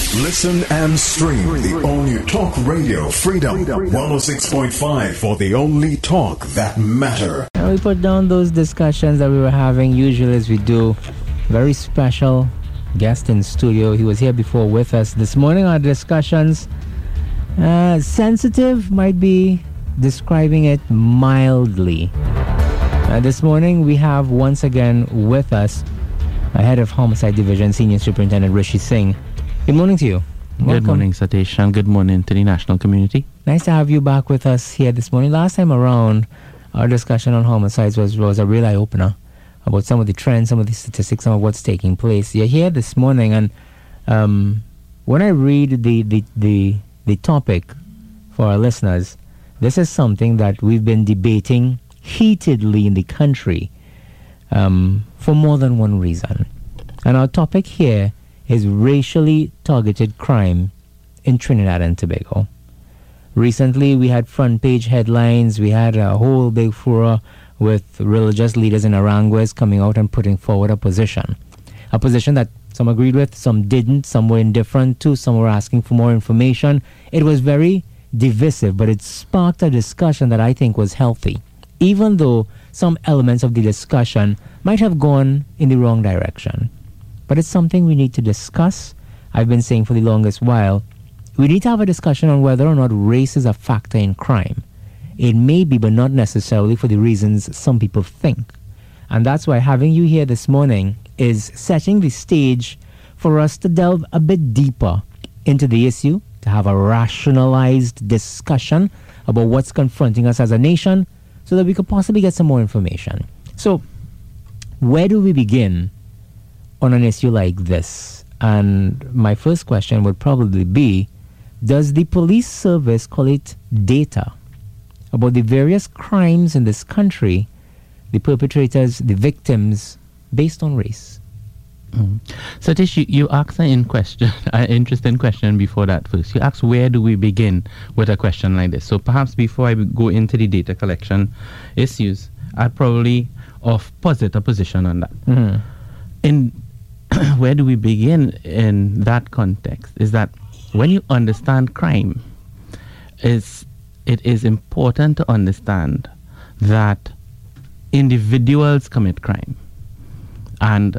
Listen and stream the all-new Talk Radio Freedom 106.5 for the only talk that matter. And we put down those discussions that we were having, usually as we do. Very special guest in studio. He was here before with us. This morning our discussions, sensitive might be describing it mildly. This morning we have once again with us Head of Homicide Division, Senior Superintendent Rishi Singh. Good morning to you. Welcome. Good morning, Satish, and good morning to the national community. Nice to have you back with us here this morning. Last time around, our discussion on homicides was a real eye-opener about some of the trends, some of the statistics, some of what's taking place. You're here this morning, and when I read the topic for our listeners, this is something that we've been debating heatedly in the country for more than one reason. And our topic here is racially targeted crime in Trinidad and Tobago. Recently, we had front page headlines. We had a whole big furor with religious leaders in Aranguez coming out and putting forward a position that some agreed with, some didn't, some were indifferent to, some were asking for more information. It was very divisive, but it sparked a discussion that I think was healthy, even though some elements of the discussion might have gone in the wrong direction. But it's something we need to discuss. I've been saying for the longest while, we need to have a discussion on whether or not race is a factor in crime. It may be, but not necessarily for the reasons some people think. And that's why having you here this morning is setting the stage for us to delve a bit deeper into the issue, to have a rationalized discussion about what's confronting us as a nation, so that we could possibly get some more information. So, where do we begin on an issue like this? And my first question would probably be, does the police service collect data about the various crimes in this country, the perpetrators, the victims, based on race? Satish, you asked an interesting question before that first. You asked, where do we begin with a question like this? So perhaps before I go into the data collection issues, I'd probably posit a position on that. In where do we begin in that context is that when you understand crime, it is important to understand that individuals commit crime. And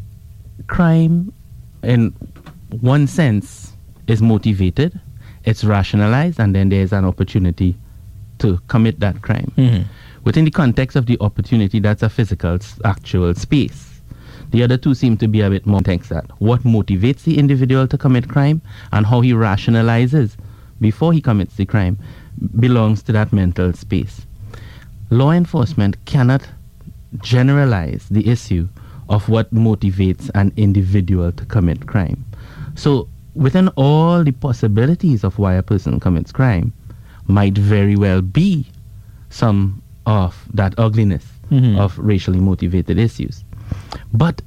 crime, in one sense, is motivated, it's rationalized, and then there's an opportunity to commit that crime. Within the context of the opportunity, that's a physical, actual space. The other two seem to be a bit more context that what motivates the individual to commit crime and how he rationalizes before he commits the crime belongs to that mental space. Law enforcement cannot generalize the issue of what motivates an individual to commit crime. So within all the possibilities of why a person commits crime might very well be some of that ugliness of racially motivated issues. But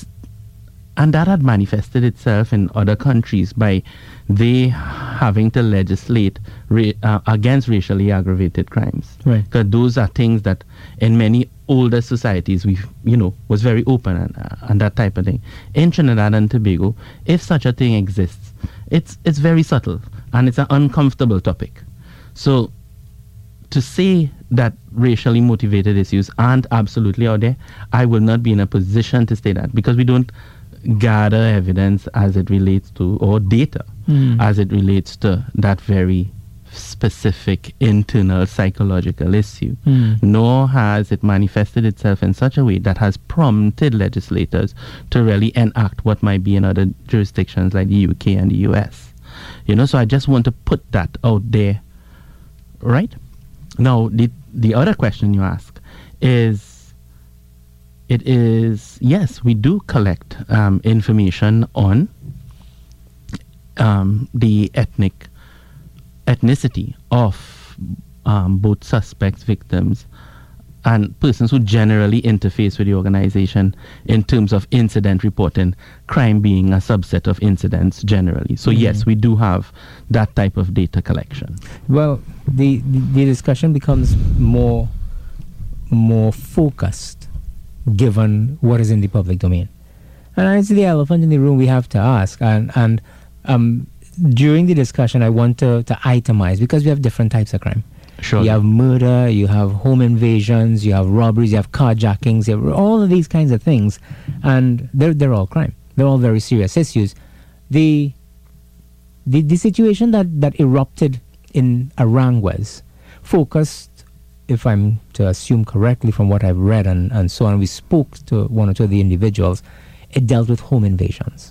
that had manifested itself in other countries by they having to legislate against racially aggravated crimes. Right. Because those are things that in many older societies was very open and that type of thing. In Trinidad and Tobago, if such a thing exists, it's very subtle and it's an uncomfortable topic. So to say that racially motivated issues aren't absolutely out there, I will not be in a position to say that, because we don't gather evidence as it relates to, or data as it relates to that very specific internal psychological issue, nor has it manifested itself in such a way that has prompted legislators to really enact what might be in other jurisdictions like the UK and the US. So I just want to put that out there, right? Now, the other question you ask is, yes, we do collect information on the ethnicity of both suspects, victims, and persons who generally interface with the organization in terms of incident reporting, crime being a subset of incidents generally. So yes, we do have that type of data collection. Well, the discussion becomes more focused given what is in the public domain. And it's the elephant in the room we have to ask. And during the discussion, I want to itemize, because we have different types of crime. Sure. You have murder, you have home invasions, you have robberies, you have carjackings, you have all of these kinds of things, and they're all crime. They're all very serious issues. The situation that erupted in Aranguez focused, if I'm to assume correctly from what I've read and so on, we spoke to one or two of the individuals, it dealt with home invasions.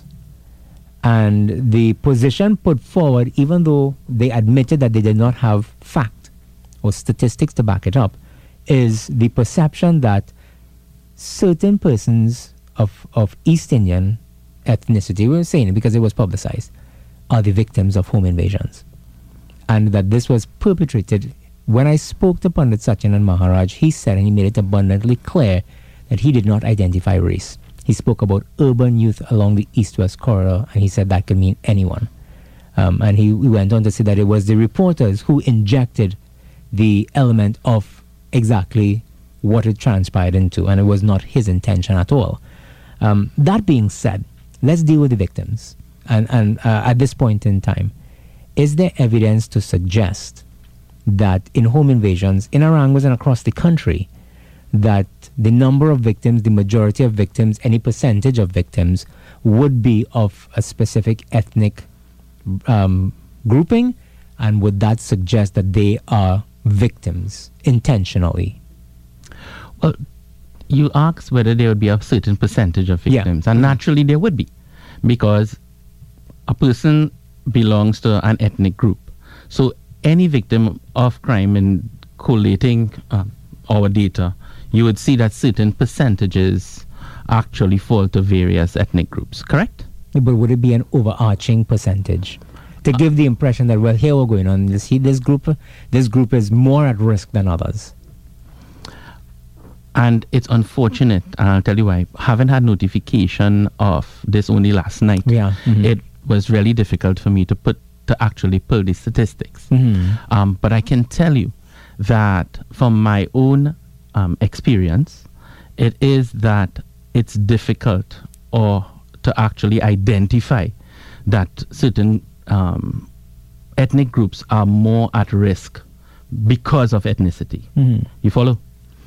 And the position put forward, even though they admitted that they did not have fact or statistics to back it up, is the perception that certain persons of East Indian ethnicity, we were saying it because it was publicized, are the victims of home invasions. And that this was perpetrated. When I spoke to Pandit Satyanand Maharaj, he said, and he made it abundantly clear, that he did not identify race. He spoke about urban youth along the east-west corridor, and he said that could mean anyone. And he went on to say that it was the reporters who injected the element of exactly what it transpired into, and it was not his intention at all. That being said, let's deal with the victims. And at this point in time, is there evidence to suggest that in home invasions, in Aranguez and across the country, that the number of victims, the majority of victims, any percentage of victims would be of a specific ethnic grouping? And would that suggest that they are victims intentionally? Well, you asked whether there would be a certain percentage of victims, and naturally there would be, because a person belongs to an ethnic group. So any victim of crime, in collating our data, you would see that certain percentages actually fall to various ethnic groups, correct? But would it be an overarching percentage to give the impression that, well, here we're going on, you see this group is more at risk than others? And it's unfortunate, and I'll tell you why. Having had notification of this only last night, it was really difficult for me to actually pull the statistics. But I can tell you that from my own experience, it is that it's difficult to actually identify that certain ethnic groups are more at risk because of ethnicity. You follow?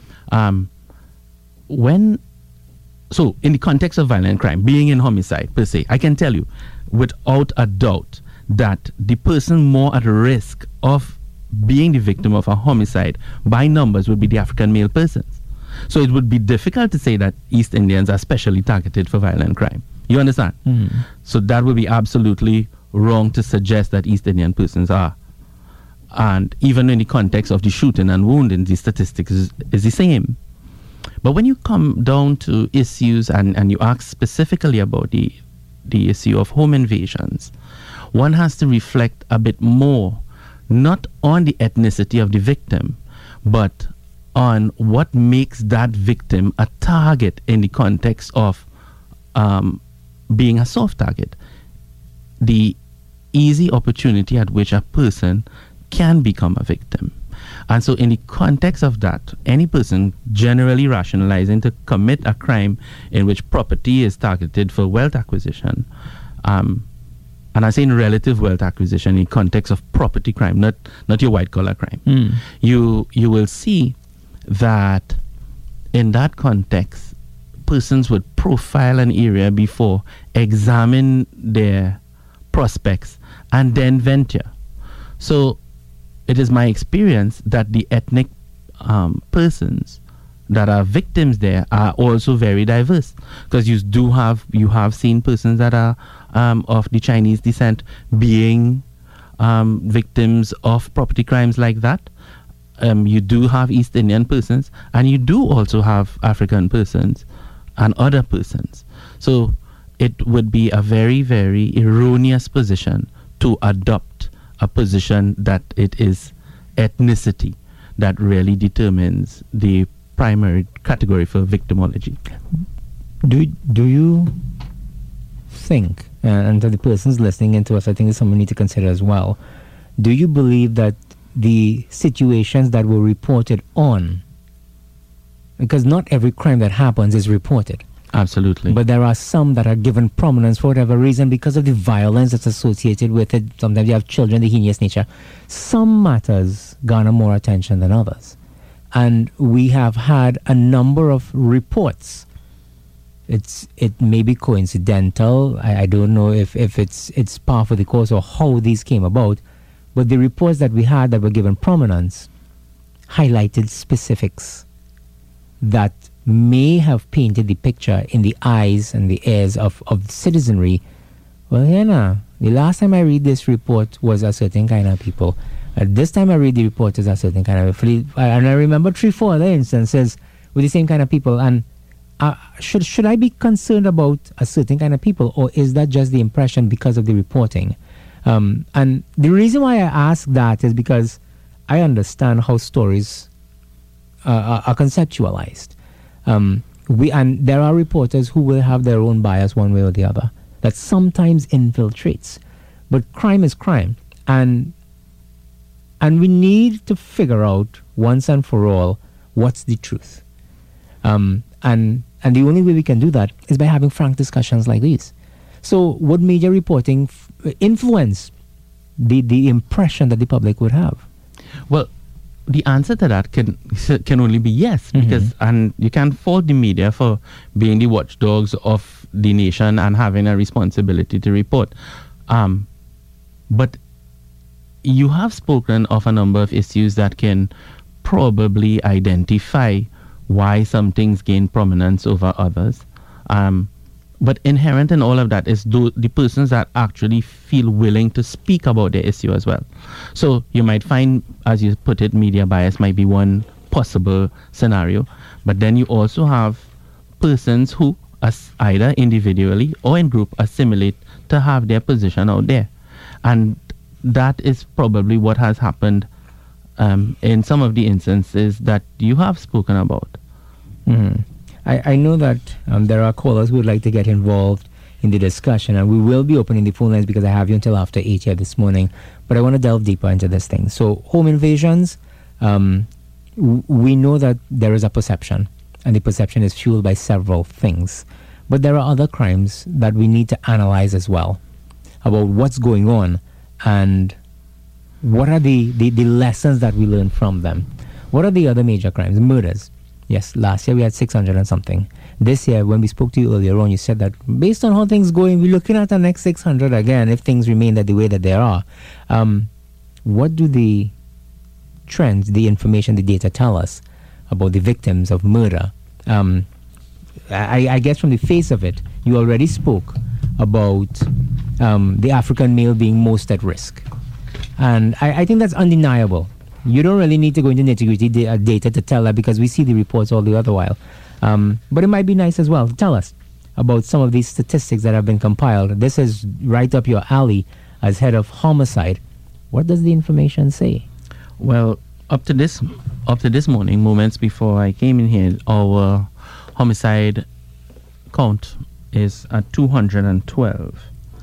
So in the context of violent crime, being in homicide per se, I can tell you without a doubt that the person more at risk of being the victim of a homicide by numbers would be the African male persons. So it would be difficult to say that East Indians are specially targeted for violent crime. You understand? So that would be absolutely wrong to suggest that East Indian persons are. And even in the context of the shooting and wounding, the statistics is the same. But when you come down to issues and you ask specifically about the issue of home invasions, one has to reflect a bit more, not on the ethnicity of the victim, but on what makes that victim a target in the context of being a soft target. The easy opportunity at which a person can become a victim. And so in the context of that, any person generally rationalizing to commit a crime in which property is targeted for wealth acquisition, and I say in relative wealth acquisition in context of property crime, not your white collar crime, you will see that in that context, persons would profile an area before, examine their prospects, and then venture. So it is my experience that the ethnic persons that are victims there are also very diverse, because you have seen persons that are of the Chinese descent being victims of property crimes like that. You do have East Indian persons, and you do also have African persons and other persons. So it would be a very, very erroneous position to adopt a position that it is ethnicity that really determines the primary category for victimology. Do you think, and to the persons listening into us, I think it's something we need to consider as well, do you believe that the situations that were reported on, because not every crime that happens is reported, Absolutely. But there are some that are given prominence for whatever reason because of the violence that's associated with it. Sometimes you have children, the heinous nature. Some matters garner more attention than others. And we have had a number of reports. It may be coincidental. I don't know if it's par for the course or how these came about. But the reports that we had that were given prominence highlighted specifics that may have painted the picture in the eyes and the ears of citizenry. Well, the last time I read this report was a certain kind of people. This time I read the report is a certain kind of people. And I remember 3-4 other instances with the same kind of people. And should I be concerned about a certain kind of people, or is that just the impression because of the reporting? And the reason why I ask that is because I understand how stories are conceptualized. And there are reporters who will have their own bias one way or the other that sometimes infiltrates. But crime is crime. And we need to figure out once and for all what's the truth. And the only way we can do that is by having frank discussions like these. So would media reporting influence the impression that the public would have? Well, the answer to that can only be yes, because and you can't fault the media for being the watchdogs of the nation and having a responsibility to report. But you have spoken of a number of issues that can probably identify why some things gain prominence over others. But inherent in all of that is the persons that actually feel willing to speak about the issue as well. So you might find, as you put it, media bias might be one possible scenario. But then you also have persons who, either individually or in group, assimilate to have their position out there. And that is probably what has happened in some of the instances that you have spoken about. I know that there are callers who would like to get involved in the discussion, and we will be opening the phone lines because I have you until after 8 here this morning. But I want to delve deeper into this thing. So home invasions, we know that there is a perception, and the perception is fueled by several things. But there are other crimes that we need to analyze as well about what's going on and what are the lessons that we learn from them. What are the other major crimes? Murders. Yes, last year we had 600 and something. This year, when we spoke to you earlier on, you said that based on how things going, we're looking at the next 600 again if things remain the way that they are. What do the trends, the information, the data tell us about the victims of murder? I guess from the face of it, you already spoke about the African male being most at risk. And I think that's undeniable. You don't really need to go into nitty-gritty data to tell that because we see the reports all the other while. But it might be nice as well to tell us about some of these statistics that have been compiled. This is right up your alley as head of homicide. What does the information say? Well, up to this morning, moments before I came in here, our homicide count is at 212.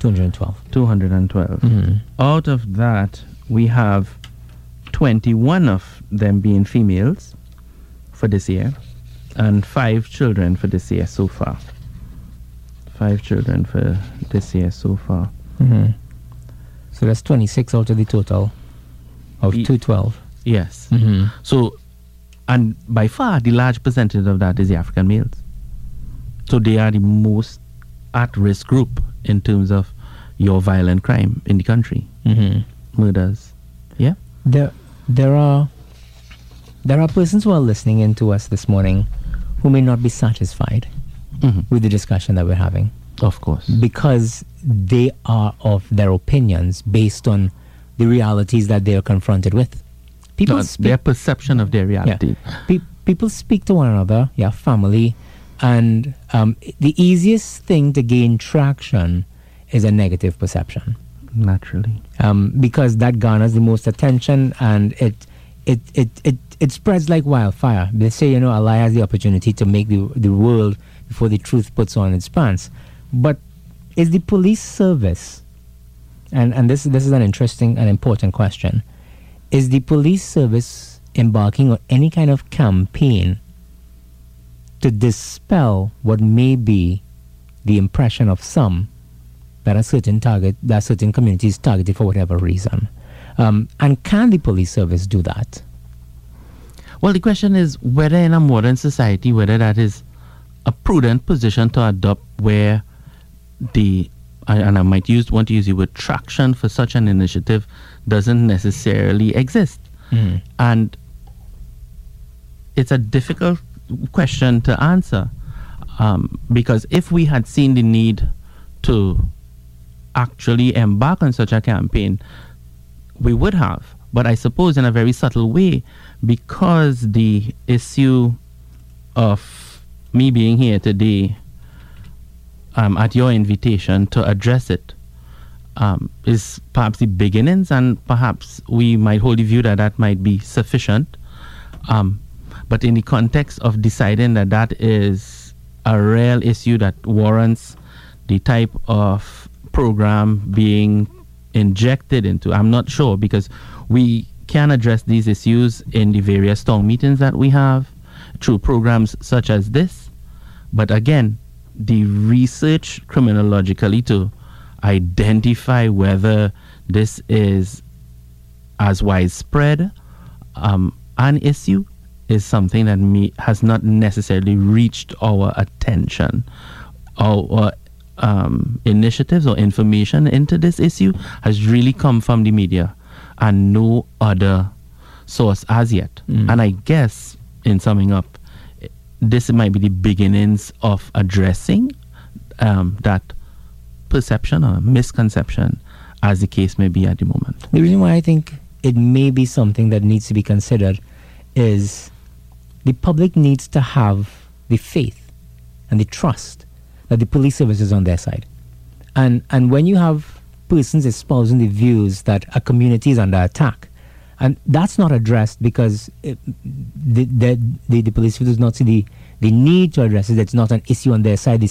212. Out of that, we have 21 of them being females for this year, and 5 children for this year so far. 5 children for this year so far. So that's 26 out of the total of 212. Yes. So, and by far the large percentage of that is the African males. So they are the most at-risk group in terms of your violent crime in the country. Murders. Yeah. There are persons who are listening in to us this morning who may not be satisfied with the discussion that we're having. Of course. Because they are of their opinions based on the realities that they are confronted with. Their perception of their reality. Yeah. People speak to one another, family, and the easiest thing to gain traction is a negative perception. Naturally. Because that garners the most attention, and it spreads like wildfire. They say, a lie has the opportunity to make the world before the truth puts on its pants. But is the police service, and this is an interesting and important question, is the police service embarking on any kind of campaign to dispel what may be the impression of some that a certain community is targeted for whatever reason. And can the police service do that? Well, the question is whether in a modern society, whether that is a prudent position to adopt, where and I might want to use the word traction for such an initiative doesn't necessarily exist. Mm. And it's a difficult question to answer, because if we had seen the need to actually embark on such a campaign, we would have. But I suppose in a very subtle way, because the issue of me being here today at your invitation to address it is perhaps the beginnings, and perhaps we might hold the view that that might be sufficient. But in the context of deciding that that is a real issue that warrants the type of program being injected into, I'm not sure, because we can address these issues in the various town meetings that we have through programs such as this. But again, the research criminologically to identify whether this is as widespread an issue is something that has not necessarily reached our attention. Our initiatives or information into this issue has really come from the media and no other source as yet. And I guess, in summing up, this might be the beginnings of addressing that perception or misconception, as the case may be at the moment. The reason why I think it may be something that needs to be considered is the public needs to have the faith and the trust that the police service is on their side. And when you have persons espousing the views that a community is under attack, and that's not addressed because the police service does not see the need to address it. It's not an issue on their side.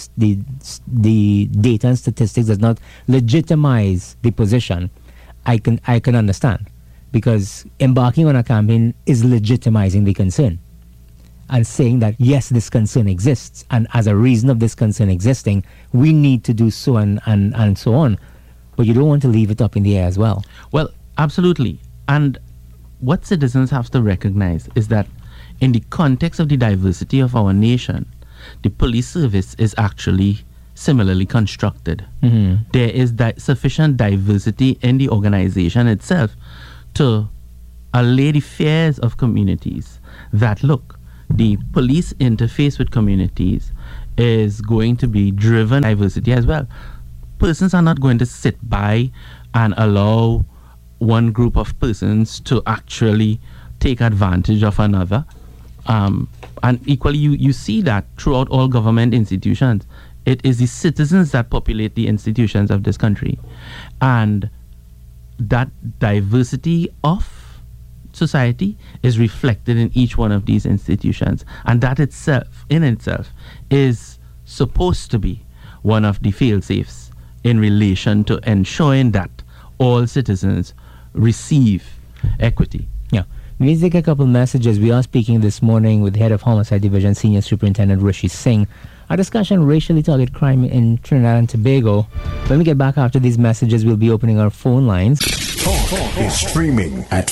The data and statistics does not legitimize the position. I can understand, because embarking on a campaign is legitimizing the concern and saying that yes, this concern exists, and as a reason of this concern existing, we need to do so and so on. But you don't want to leave it up in the air as well. Well, absolutely. And what citizens have to recognize is that in the context of the diversity of our nation, the police service is actually similarly constructed. Mm-hmm. There is sufficient diversity in the organization itself to allay the fears of communities that, look, the police interface with communities is going to be driven by diversity as well. Persons are not going to sit by and allow one group of persons to actually take advantage of another. And equally, you see that throughout all government institutions. It is the citizens that populate the institutions of this country. And that diversity of society is reflected in each one of these institutions. And that in itself, is supposed to be one of the fail-safes in relation to ensuring that all citizens receive equity. Yeah. We need to take a couple messages. We are speaking this morning with the head of Homicide Division, Senior Superintendent Rishi Singh. Our discussion, racially targeted crime in Trinidad and Tobago. When we get back after these messages, we'll be opening our phone lines. Talk is streaming at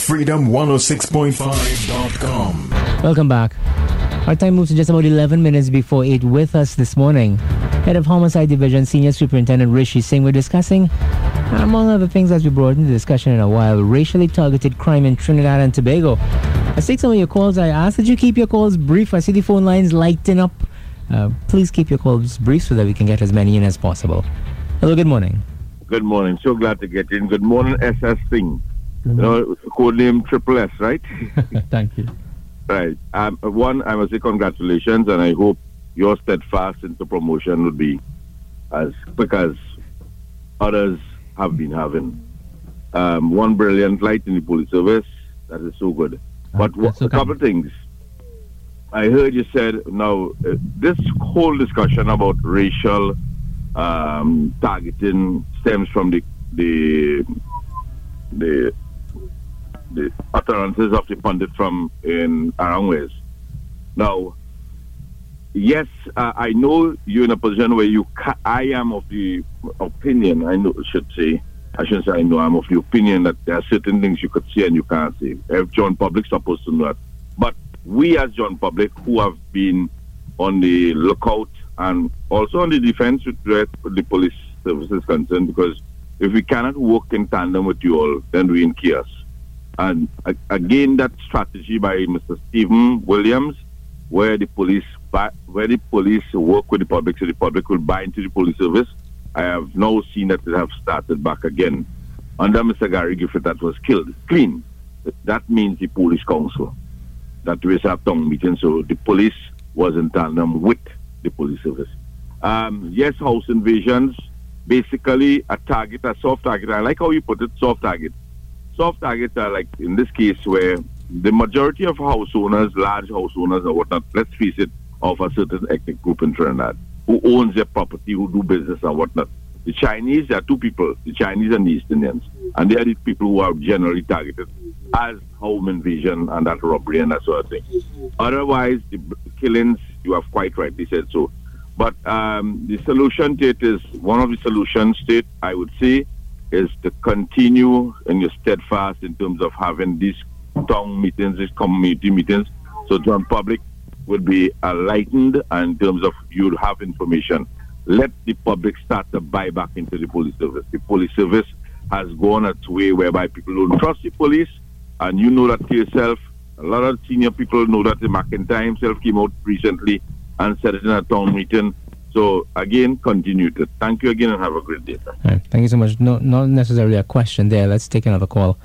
freedom106.5.com. Welcome back. Our time moves to just about 11 minutes before 8. With us this morning, head of Homicide Division, Senior Superintendent Rishi Singh. We're discussing, among other things as we brought into discussion in a while, racially targeted crime in Trinidad and Tobago. Let's take some of your calls. I ask that you keep your calls brief. I see the phone lines lighting up. Please keep your calls brief so that we can get as many in as possible. Hello, good morning. Good morning. So glad to get in. Good morning, SS Singh. You know, code name Triple S, right? Thank you. Right. One, I must say congratulations, and I hope your steadfast into promotion would be as quick as others have been having. One brilliant light in the police service. That is so good. But a couple of things. I heard you said, now, this whole discussion about racial targeting stems from the utterances of the pundit from in Arangways. Now, yes, I know you're in a position where I am of the opinion, I'm of the opinion that there are certain things you could say and you can't say. John Public's supposed to know that. But we as John Public, who have been on the lookout and also on the defense with the police services concerned, because if we cannot work in tandem with you all, then we're in chaos. And again, that strategy by Mr. Stephen Williams, where the police work with the public, so the public will buy into the police service, I have now seen that they have started back again. Under Mr. Gary Griffith, that was killed. Clean. That means the police council. That we have town meetings, so the police was in tandem with the police service. Yes, house invasions, basically a soft target. I like how you put it, soft target. Soft targets are like, in this case, where the majority of house owners, large house owners or whatnot, let's face it, of a certain ethnic group in Trinidad, who owns their property, who do business and whatnot. The Chinese, there are two people, the Chinese and the East Indians. And they are the people who are generally targeted as home invasion and that robbery and that sort of thing. Otherwise, the killings, you have quite rightly said so. But the solution to it is, one of the solutions to it, I would say, is to continue in your steadfast in terms of having these town meetings, these community meetings, so John Public would be enlightened and in terms of you'd have information. Let the public start to buy back into the police service. The police service has gone its way whereby people don't trust the police, and you know that to yourself. A lot of senior people know that. The McIntyre himself came out recently and said it in a town meeting. So again, continue to. Thank you again and have a great day. Right, thank you so much. No, not necessarily a question there. Let's take another call.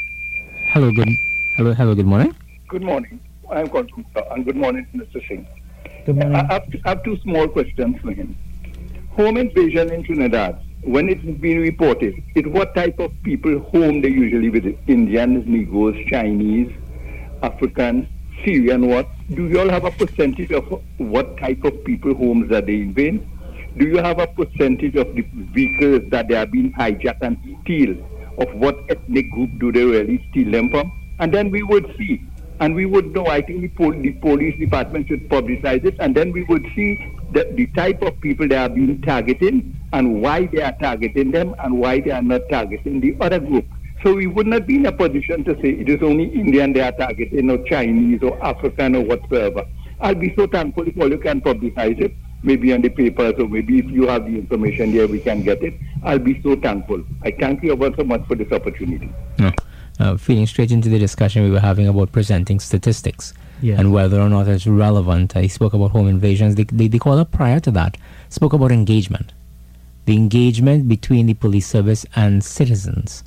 Hello, good morning. Good morning. I'm calling, and good morning, Mr. Singh. Good morning. I have two small questions for him. Home invasion in Trinidad, when it's been reported, what type of people home they usually visit? Indians, Negroes, Chinese, Africans, Syrian, what? Do you all have a percentage of what type of people homes that they invade? Do you have a percentage of the vehicles that they are being hijacked and steal? Of what ethnic group do they really steal them from? And then we would see, and we would know, I think the police department should publicize it, and then we would see the type of people they are being targeting and why they are targeting them and why they are not targeting the other group. So we would not be in a position to say it is only Indian they are targeting or Chinese or African or whatsoever. I'll be so thankful if all you can publicize it, maybe on the papers or maybe if you have the information there we can get it. I'll be so thankful. I thank you ever so much for this opportunity. Feeding straight into the discussion we were having about presenting statistics and whether or not it's relevant. I spoke about home invasions. The caller prior to that spoke about engagement. The engagement between the police service and citizens.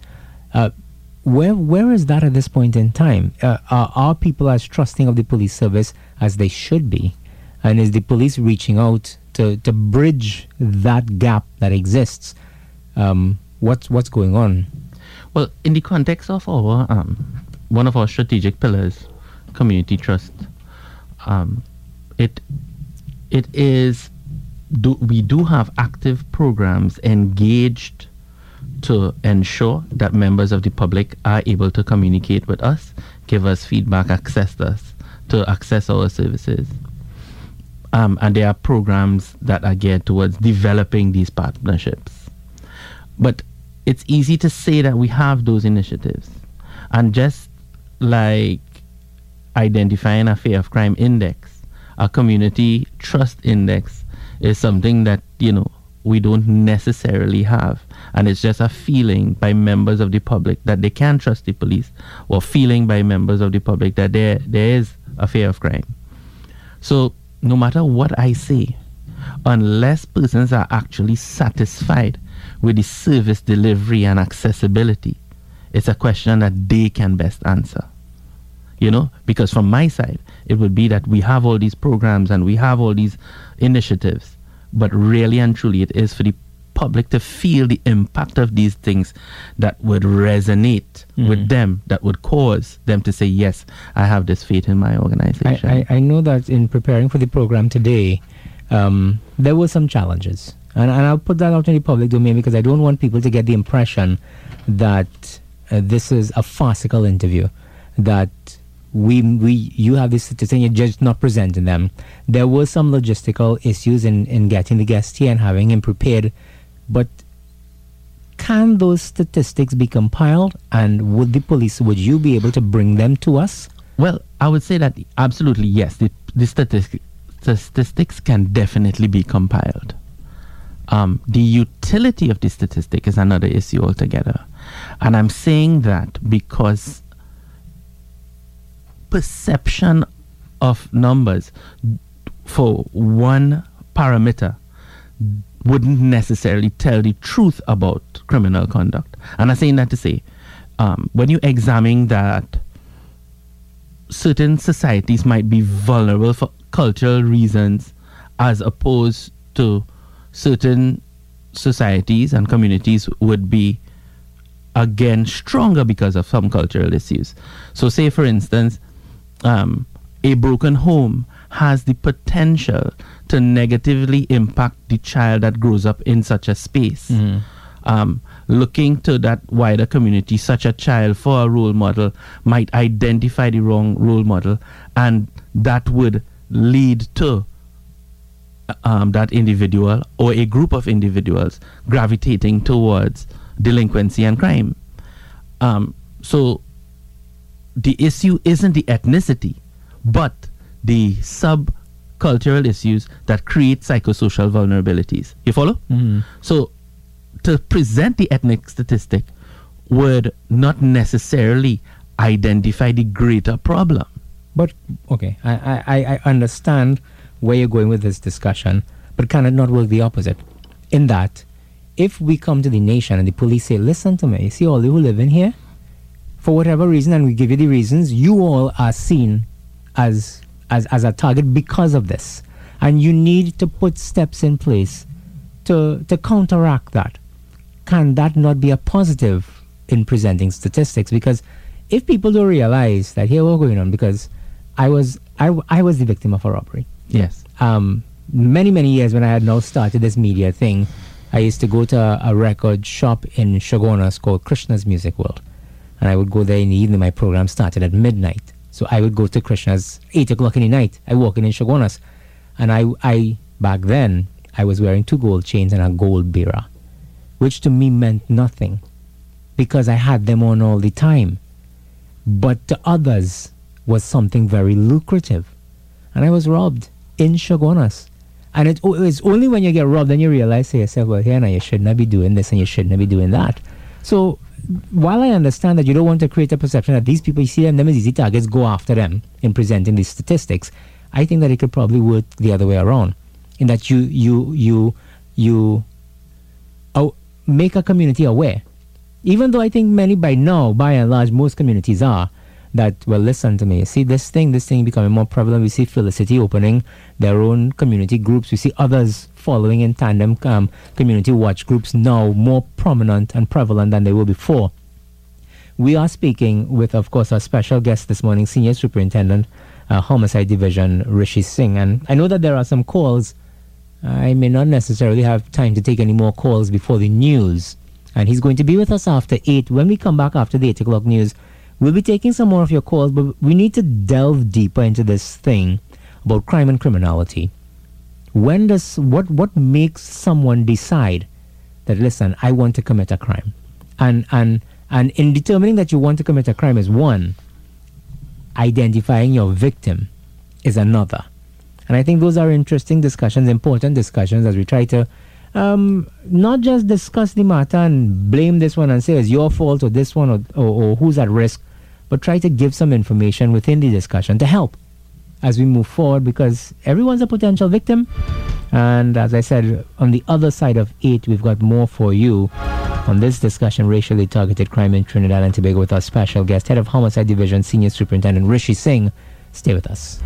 Where is that at this point in time? Are people as trusting of the police service as they should be? And is the police reaching out to bridge that gap that exists? What's going on? Well, in the context of our one of our strategic pillars, community trust, we do have active programs engaged to ensure that members of the public are able to communicate with us, give us feedback, access our services. And there are programs that are geared towards developing these partnerships. But it's easy to say that we have those initiatives. And just like identifying a fear of crime index, a community trust index is something that, we don't necessarily have. And it's just a feeling by members of the public that they can't trust the police, or feeling by members of the public that there is a fear of crime. So no matter what I say, unless persons are actually satisfied with the service delivery and accessibility, it's a question that they can best answer. Because from my side, it would be that we have all these programs and we have all these initiatives, but really and truly it is for the public to feel the impact of these things that would resonate with them, that would cause them to say, yes, I have this faith in my organization. I know that in preparing for the program today, there were some challenges. And I'll put that out in the public domain because I don't want people to get the impression that this is a farcical interview, that you have this statistics and you're just not presenting them. There were some logistical issues in getting the guest here and having him prepared, but can those statistics be compiled, and would you be able to bring them to us? Well, I would say that absolutely yes. The statistics can definitely be compiled. The utility of the statistic is another issue altogether. And I'm saying that because perception of numbers for one parameter wouldn't necessarily tell the truth about criminal conduct. And I'm saying that to say, when you examine that certain societies might be vulnerable for cultural reasons as opposed to certain societies and communities would be again stronger because of some cultural issues. So say for instance, a broken home has the potential to negatively impact the child that grows up in such a space. Looking to that wider community, such a child for a role model might identify the wrong role model, and that would lead to that individual or a group of individuals gravitating towards delinquency and crime. So the issue isn't the ethnicity, but the subcultural issues that create psychosocial vulnerabilities. You follow? So to present the ethnic statistic would not necessarily identify the greater problem. But, okay, I understand where you're going with this discussion, but can it not work the opposite? In that, if we come to the nation and the police say, listen to me, you see all you who live in here, for whatever reason, and we give you the reasons, you all are seen as a target because of this. And you need to put steps in place to counteract that. Can that not be a positive in presenting statistics? Because if people don't realize that here what's going on, because I was the victim of a robbery. Yes. Many years when I had now started this media thing, I used to go to a record shop in Shogunas called Krishna's Music World. And I would go there in the evening. My program started at midnight. So I would go to Krishna's 8 o'clock in the night. I walk in Shogunas. And I back then, I was wearing 2 gold chains and a gold bira, which to me meant nothing because I had them on all the time. But to others was something very lucrative. And I was robbed in Shogunas. And it's only when you get robbed then you realize to yourself, well, here now you should not be doing this and you should not be doing that. So while I understand that you don't want to create a perception that these people, you see them as easy targets, go after them in presenting these statistics, I think that it could probably work the other way around. In that you make a community aware. Even though I think many by now, by and large, most communities are, that, well, listen to me, you see this thing becoming more prevalent. We see Felicity opening their own community groups. We see others following in tandem, community watch groups now more prominent and prevalent than they were before. We are speaking with, of course, our special guest this morning, Senior Superintendent, Homicide Division, Rishi Singh. And I know that there are some calls. I may not necessarily have time to take any more calls before the news. And he's going to be with us after 8. When we come back after the 8 o'clock news, we'll be taking some more of your calls, but we need to delve deeper into this thing about crime and criminality. What makes someone decide that, listen, I want to commit a crime? And in determining that you want to commit a crime is one, identifying your victim is another. And I think those are interesting discussions, important discussions, as we try to not just discuss the matter and blame this one and say it's your fault or this one or who's at risk, but try to give some information within the discussion to help as we move forward, because everyone's a potential victim. And as I said, on the other side of 8, we've got more for you on this discussion, racially targeted crime in Trinidad and Tobago, with our special guest, Head of Homicide Division, Senior Superintendent Rishi Singh. Stay with us.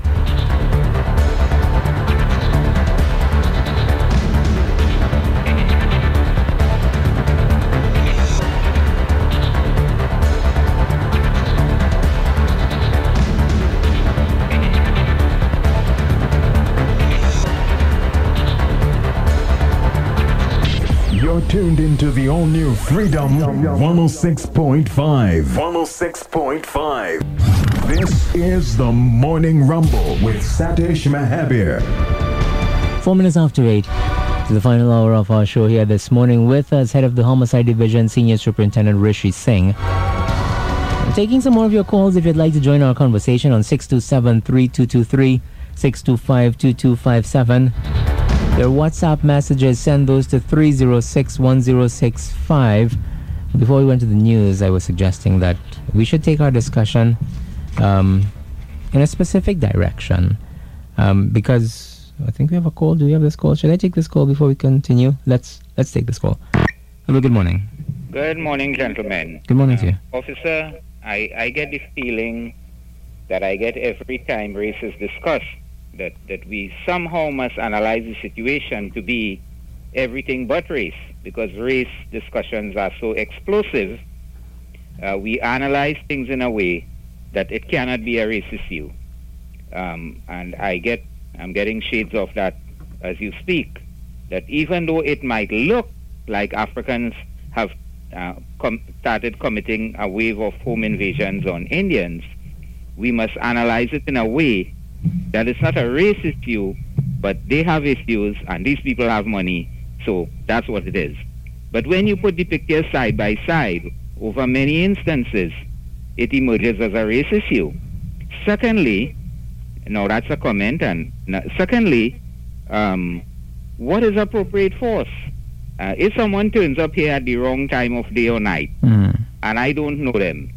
Tuned into the all-new Freedom 106.5. 106.5. This is the Morning Rumble with Satish Mahabir. 4 minutes after 8 to the final hour of our show here this morning. With us, Head of the Homicide Division, Senior Superintendent Rishi Singh. I'm taking some more of your calls if you'd like to join our conversation on 627-3223, 625-2257. Your WhatsApp messages, send those to 306-1065. Before we went to the news, I was suggesting that we should take our discussion in a specific direction because I think we have a call. Do we have this call? Should I take this call before we continue? Let's take this call. Hello, good morning. Good morning, gentlemen. Good morning to you. Officer, I get the feeling that I get every time race is discussed, that we somehow must analyze the situation to be everything but race, because race discussions are so explosive. We analyze things in a way that it cannot be a race issue. And I'm getting shades of that as you speak, that even though it might look like Africans have started committing a wave of home invasions on Indians, we must analyze it in a way that it's not a race issue, but they have issues and these people have money, so that's what it is. But when you put the pictures side by side, over many instances, it emerges as a race issue. Secondly, now that's a comment, and secondly, what is appropriate force? If someone turns up here at the wrong time of day or night, and I don't know them,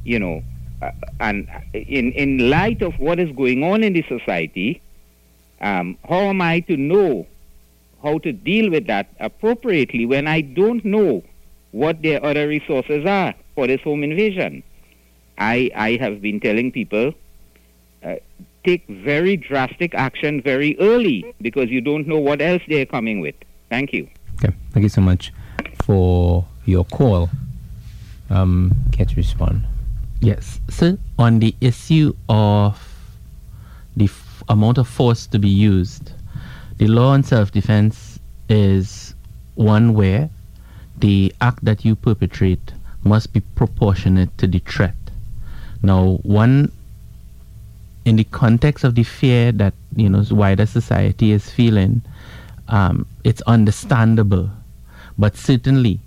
and in light of what is going on in the society, how am I to know how to deal with that appropriately when I don't know what their other resources are for this home invasion? I have been telling people, take very drastic action very early because you don't know what else they're coming with. Thank you. Okay, thank you so much for your call. Get to respond. Yes. So on the issue of the amount of force to be used, the law on self-defense is one where the act that you perpetrate must be proportionate to the threat. Now, one, in the context of the fear that wider society is feeling, it's understandable, but certainly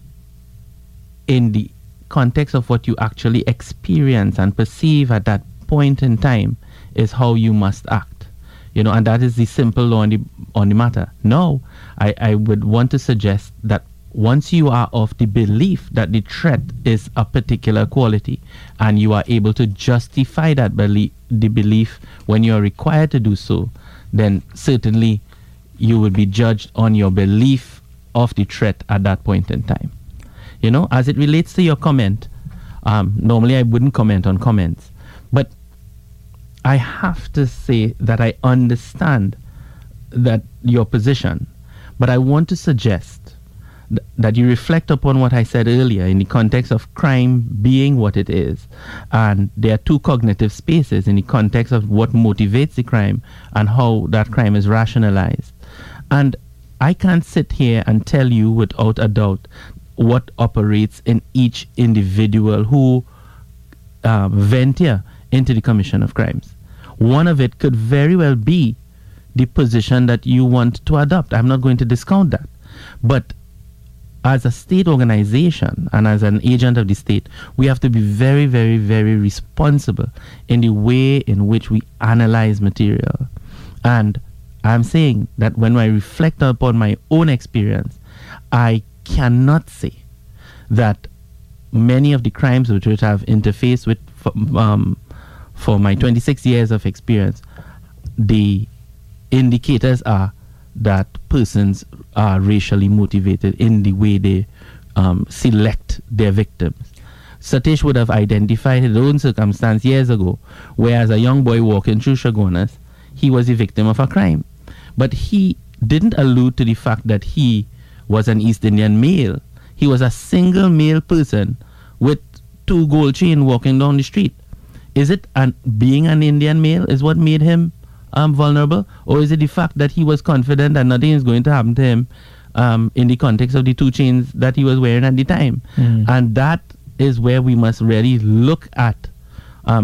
in the context of what you actually experience and perceive at that point in time is how you must act, and that is the simple law on the matter. Now, I would want to suggest that once you are of the belief that the threat is a particular quality and you are able to justify that the belief when you are required to do so, then certainly you will be judged on your belief of the threat at that point in time. As it relates to your comment, normally I wouldn't comment on comments, but I have to say that I understand that your position, but I want to suggest that you reflect upon what I said earlier in the context of crime being what it is. And there are two cognitive spaces in the context of what motivates the crime and how that crime is rationalized. And I can't sit here and tell you without a doubt what operates in each individual who venture into the commission of crimes. One of it could very well be the position that you want to adopt. I'm not going to discount that. But as a state organization and as an agent of the state, we have to be very, very, very responsible in the way in which we analyze material. And I'm saying that when I reflect upon my own experience, I cannot say that many of the crimes which I have interfaced with for my 26 years of experience, the indicators are that persons are racially motivated in the way they select their victims. Satish would have identified his own circumstance years ago, where as a young boy walking through Chaguanas, he was a victim of a crime. But he didn't allude to the fact that he was an East Indian male. He was a single male person with 2 gold chains walking down the street. Is it being an Indian male is what made him vulnerable, or is it the fact that he was confident that nothing is going to happen to him in the context of the 2 chains that he was wearing at the time? And that is where we must really look at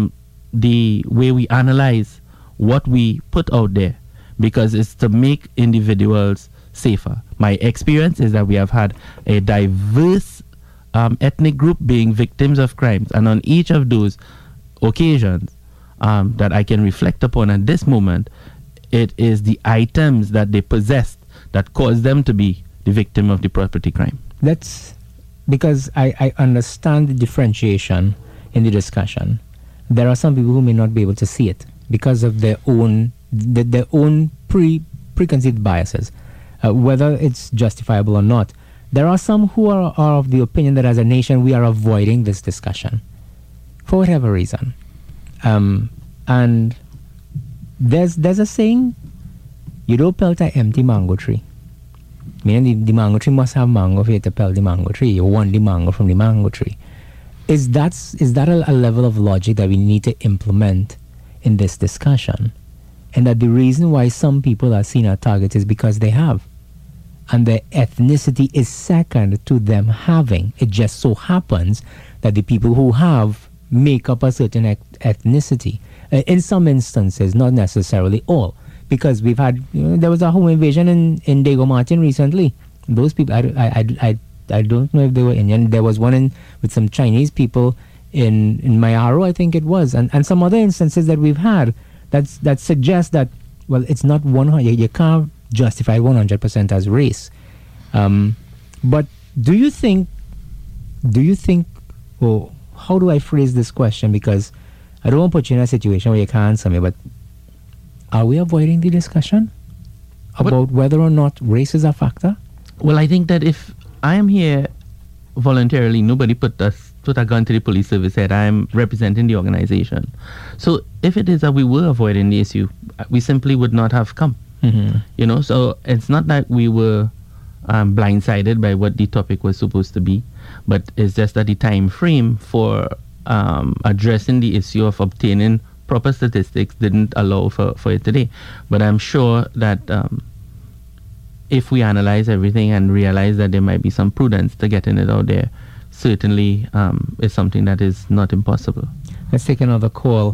the way we analyze what we put out there, because it's to make individuals safer. My experience is that we have had a diverse ethnic group being victims of crimes, and on each of those occasions that I can reflect upon at this moment, it is the items that they possessed that caused them to be the victim of the property crime. That's because I understand the differentiation in the discussion. There are some people who may not be able to see it because of their own preconceived biases, whether it's justifiable or not. There are some who are of the opinion that as a nation we are avoiding this discussion for whatever reason. And there's a saying, you don't pelt an empty mango tree. Meaning the mango tree must have mango for you to pelt the mango tree. You want the mango from the mango tree. Is that a level of logic that we need to implement in this discussion? And that the reason why some people are seen as targets is because they have. And their ethnicity is second to them having. It just so happens that the people who have make up a certain ethnicity. In some instances, not necessarily all. Because we've had, there was a home invasion in Diego Martin recently. Those people, I don't know if they were Indian. There was one with some Chinese people in Mayaro, I think it was. And some other instances that we've had that suggest that, well, it's not 100. You can't justify 100% as race. But do you think, well, how do I phrase this question? Because I don't want to put you in a situation where you can't answer me, but are we avoiding the discussion about whether or not race is a factor? Well, I think that if I am here voluntarily, nobody put a gun to the police service head. I am representing the organization. So if it is that we were avoiding the issue, we simply would not have come. Mm-hmm. So it's not that we were blindsided by what the topic was supposed to be, but it's just that the time frame for addressing the issue of obtaining proper statistics didn't allow for it today. But I'm sure that if we analyze everything and realize that there might be some prudence to getting it out there, certainly is something that is not impossible. Let's take another call.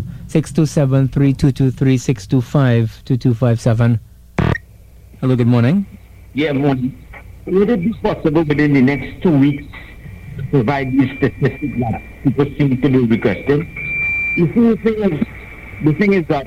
627-3223-625-2257. Hello, good morning. Yeah, morning. Would it be possible within the next 2 weeks to provide these statistics that people seem to be requesting? You see, the thing is that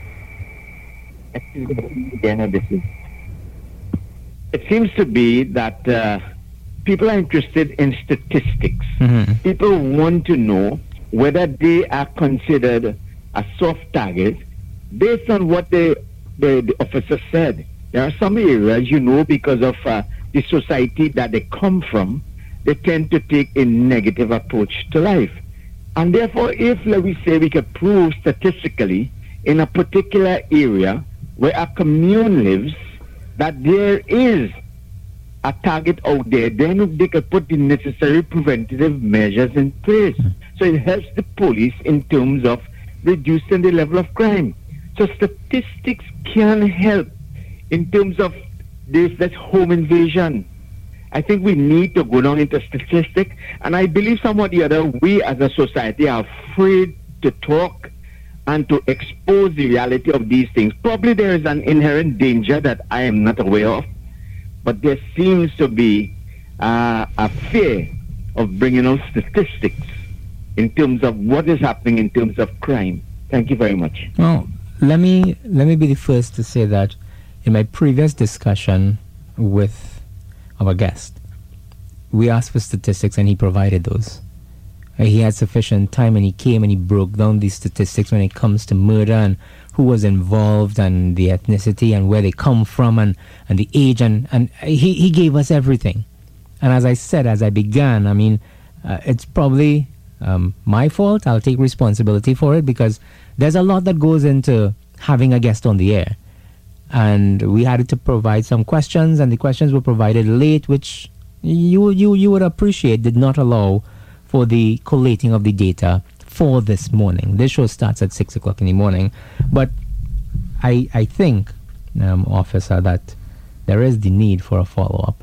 it seems to be that people are interested in statistics. Mm-hmm. People want to know whether they are considered a soft target based on what the officer said. There are some areas, because of the society that they come from, they tend to take a negative approach to life. And therefore, if, let me say, we could prove statistically in a particular area where a commune lives that there is a target out there, then they could put the necessary preventative measures in place. So it helps the police in terms of reducing the level of crime. So statistics can help in terms of this home invasion. I think we need to go down into statistics, and I believe somewhat the other, we as a society are afraid to talk and to expose the reality of these things. Probably there is an inherent danger that I am not aware of, but there seems to be a fear of bringing out statistics in terms of what is happening in terms of crime. Thank you very much. Well, let me be the first to say that in my previous discussion with our guest, we asked for statistics and he provided those. He had sufficient time and he came and he broke down these statistics when it comes to murder and who was involved and the ethnicity and where they come from and the age and he gave us everything. And as I said, as I began, it's probably my fault. I'll take responsibility for it because there's a lot that goes into having a guest on the air. And we had to provide some questions, and the questions were provided late, which you would appreciate did not allow for the collating of the data for this morning. This show starts at 6 o'clock in the morning. But I think, officer, that there is the need for a follow-up.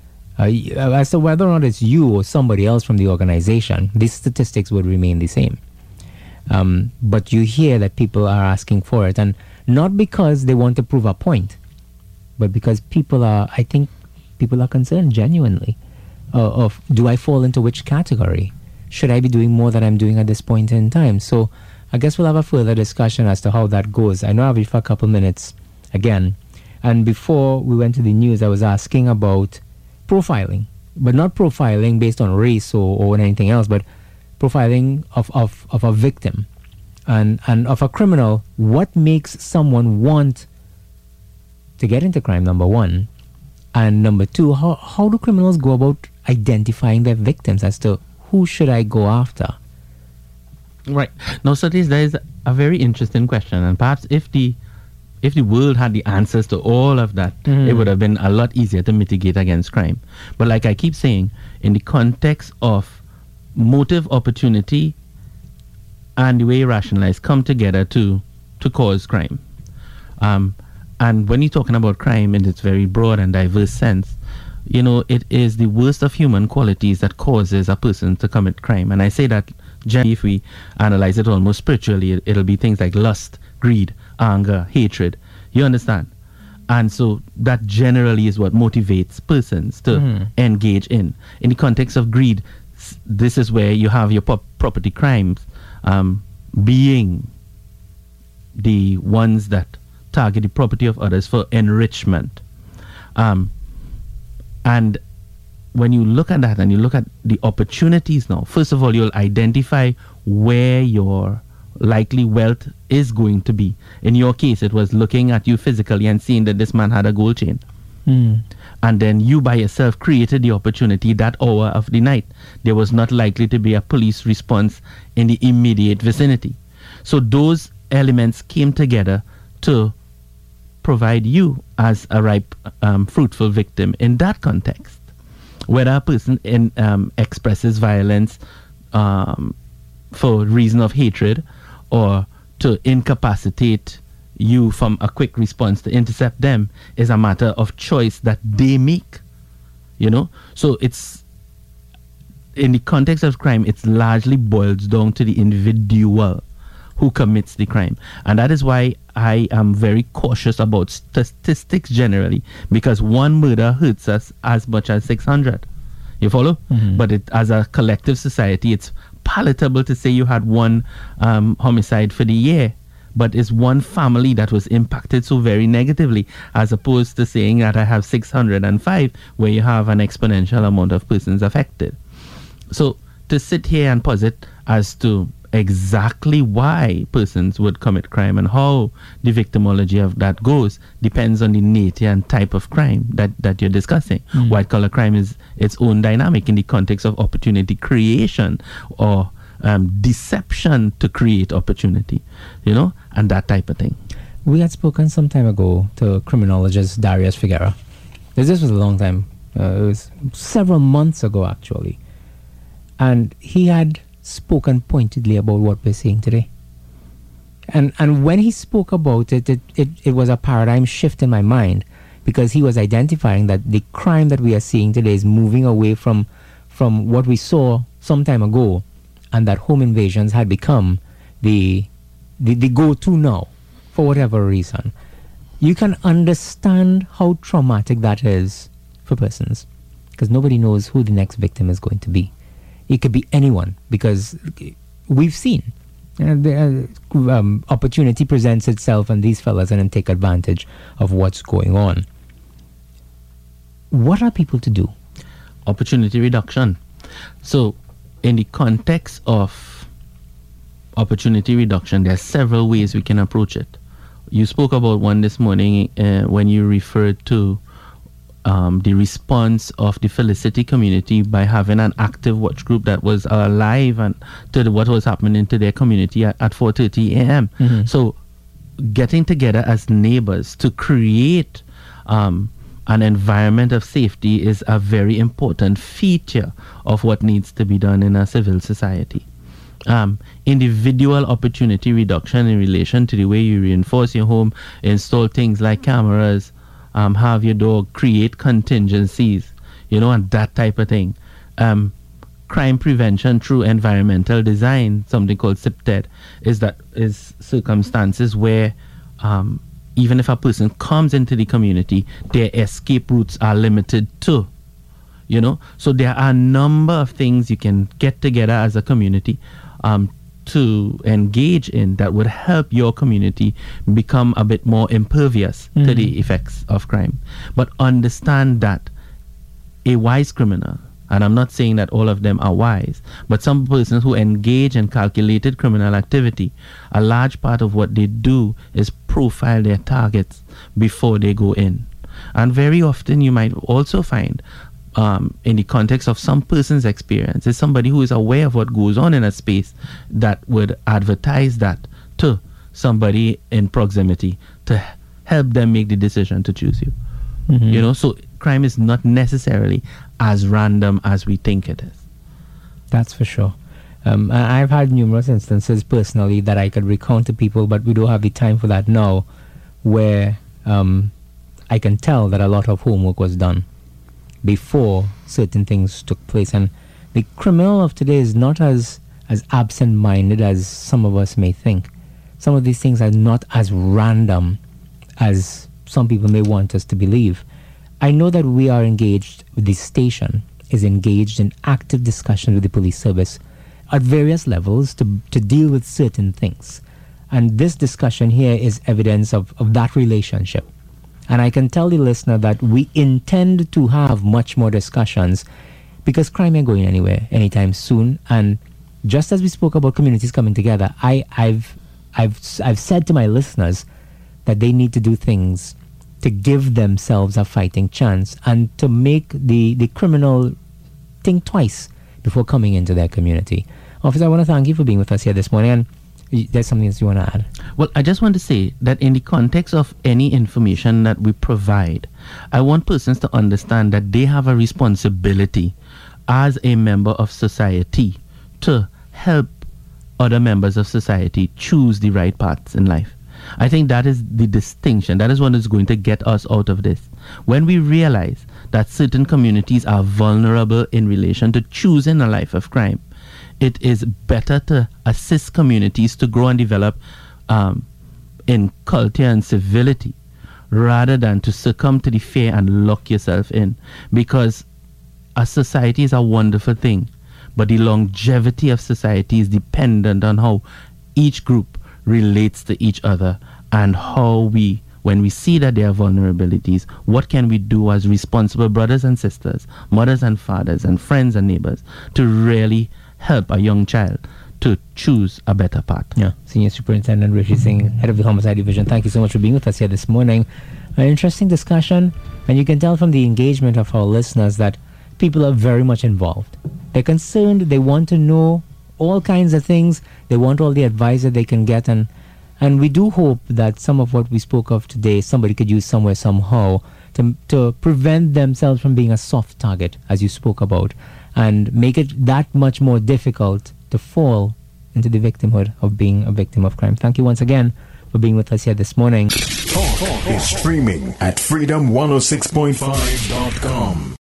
As to whether or not it's you or somebody else from the organization, these statistics would remain the same. But you hear that people are asking for it, and not because they want to prove a point, but because I think people are concerned genuinely of, do I fall into which category? Should I be doing more than I'm doing at this point in time? So I guess we'll have a further discussion as to how that goes. I know I have you for a couple minutes again. And before we went to the news, I was asking about profiling, but not profiling based on race or anything else, but profiling of a victim and of a criminal. What makes someone want to get into crime, number one? And number two, how do criminals go about identifying their victims as to who should I go after? Right. Now, Satish, there is a very interesting question, and perhaps if the world had the answers to all of that, it would have been a lot easier to mitigate against crime. But like I keep saying, in the context of motive, opportunity, and the way rationalized come together to cause crime. And when you're talking about crime in its very broad and diverse sense, it is the worst of human qualities that causes a person to commit crime. And I say that generally, if we analyze it almost spiritually, it'll be things like lust, greed, anger, hatred. You understand? And so that generally is what motivates persons to engage in. In the context of greed, this is where you have your property crimes being the ones that target the property of others for enrichment. And when you look at that and you look at the opportunities now, first of all, you'll identify where your likely wealth is going to be. In your case, it was looking at you physically and seeing that this man had a gold chain. And then you by yourself created the opportunity that hour of the night. There was not likely to be a police response in the immediate vicinity. So those elements came together to provide you as a ripe, fruitful victim in that context. Whether a person expresses violence for reason of hatred or to incapacitate you from a quick response to intercept them is a matter of choice that they make. So it's in the context of crime, it's largely boils down to the individual who commits the crime. And that is why I am very cautious about statistics generally, because one murder hurts us as much as 600. You follow? But as a collective society, it's palatable to say you had one homicide for the year, but it's one family that was impacted so very negatively, as opposed to saying that I have 605, where you have an exponential amount of persons affected. So to sit here and posit as to exactly why persons would commit crime and how the victimology of that goes depends on the nature and type of crime that you're discussing. White collar crime is its own dynamic in the context of opportunity creation or deception to create opportunity, and that type of thing. We had spoken some time ago to criminologist Darius Figuera. This was a long time. It was several months ago, actually. And he had spoken pointedly about what we're seeing today. And when he spoke about it, it was a paradigm shift in my mind, because he was identifying that the crime that we are seeing today is moving away from what we saw some time ago, and that home invasions had become the go-to now for whatever reason. You can understand how traumatic that is for persons, because nobody knows who the next victim is going to be. It could be anyone, because we've seen opportunity presents itself, and these fellas and then take advantage of what's going on. What are people to do? Opportunity reduction. So in the context of opportunity reduction, there are several ways we can approach it. You spoke about one this morning when you referred to the response of the Felicity community by having an active watch group that was alive and to what was happening to their community at 4:30 a.m. So getting together as neighbors to create an environment of safety is a very important feature of what needs to be done in a civil society. Individual opportunity reduction in relation to the way you reinforce your home, install things like cameras, have your dog create contingencies, and that type of thing. crime prevention through environmental design, something called CPTED, is circumstances where even if a person comes into the community, their escape routes are limited to. So there are a number of things you can get together as a community to engage in that would help your community become a bit more impervious to the effects of crime. But understand that a wise criminal, and I'm not saying that all of them are wise, but some persons who engage in calculated criminal activity, a large part of what they do is profile their targets before they go in. And very often you might also find in the context of some person's experience, is somebody who is aware of what goes on in a space that would advertise that to somebody in proximity to help them make the decision to choose you. So crime is not necessarily as random as we think it is. That's for sure. I've had numerous instances personally that I could recount to people, but we don't have the time for that now, where I can tell that a lot of homework was done before certain things took place. And the criminal of today is not as absent-minded as some of us may think. Some of these things are not as random as some people may want us to believe. I know that we are engaged, the station is engaged in active discussion with the police service at various levels to deal with certain things. And this discussion here is evidence of that relationship. And I can tell the listener that we intend to have much more discussions, because crime ain't going anywhere anytime soon. And just as we spoke about communities coming together, I've said to my listeners that they need to do things to give themselves a fighting chance and to make the criminal think twice before coming into their community. Officer, I want to thank you for being with us here this morning. And there's something else you want to add? Well, I just want to say that in the context of any information that we provide, I want persons to understand that they have a responsibility as a member of society to help other members of society choose the right paths in life. I think that is the distinction. That is what is going to get us out of this. When we realize that certain communities are vulnerable in relation to choosing a life of crime, it is better to assist communities to grow and develop in culture and civility rather than to succumb to the fear and lock yourself in. Because a society is a wonderful thing, but the longevity of society is dependent on how each group relates to each other and how when we see that there are vulnerabilities, what can we do as responsible brothers and sisters, mothers and fathers and friends and neighbors to really help a young child to choose a better path. Yeah. Senior Superintendent Rishi Singh, Head of the Homicide Division, thank you so much for being with us here this morning. An interesting discussion, and you can tell from the engagement of our listeners that people are very much involved. They're concerned, they want to know all kinds of things, they want all the advice that they can get, and we do hope that some of what we spoke of today, somebody could use somewhere, somehow, to prevent themselves from being a soft target, as you spoke about, and make it that much more difficult to fall into the victimhood of being a victim of crime. Thank you once again for being with us here this morning. Talk is streaming at freedom106.5.com.